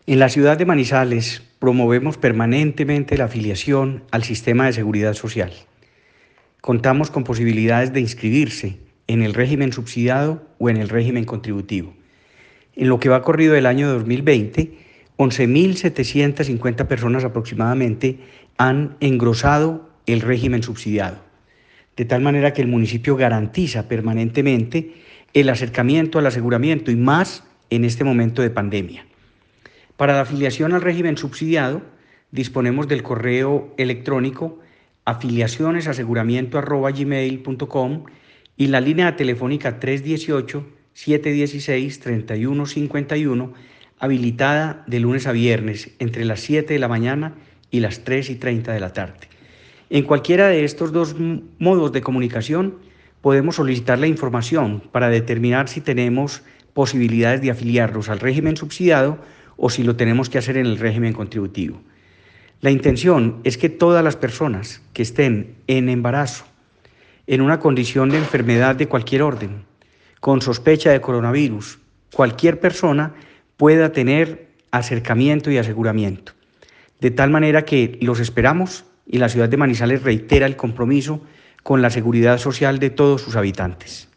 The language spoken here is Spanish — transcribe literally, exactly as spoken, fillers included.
En la ciudad de Manizales promovemos permanentemente la afiliación al sistema de seguridad social. Contamos con posibilidades de inscribirse en el régimen subsidiado o en el régimen contributivo. En lo que va corrido del año dos mil veinte, once mil setecientas cincuenta personas aproximadamente han engrosado el régimen subsidiado, de tal manera que el municipio garantiza permanentemente el acercamiento al aseguramiento y más en este momento de pandemia. Para la afiliación al régimen subsidiado, disponemos del correo electrónico afiliacionesaseguramiento arroba gmail punto com y la línea telefónica tres uno ocho, siete uno seis, tres uno cinco uno, habilitada de lunes a viernes entre las siete de la mañana y las tres y treinta de la tarde. En cualquiera de estos dos modos de comunicación podemos solicitar la información para determinar si tenemos posibilidades de afiliarnos al régimen subsidiado o si lo tenemos que hacer en el régimen contributivo. La intención es que todas las personas que estén en embarazo, en una condición de enfermedad de cualquier orden, con sospecha de coronavirus, cualquier persona pueda tener acercamiento y aseguramiento. De tal manera que los esperamos y la ciudad de Manizales reitera el compromiso con la seguridad social de todos sus habitantes.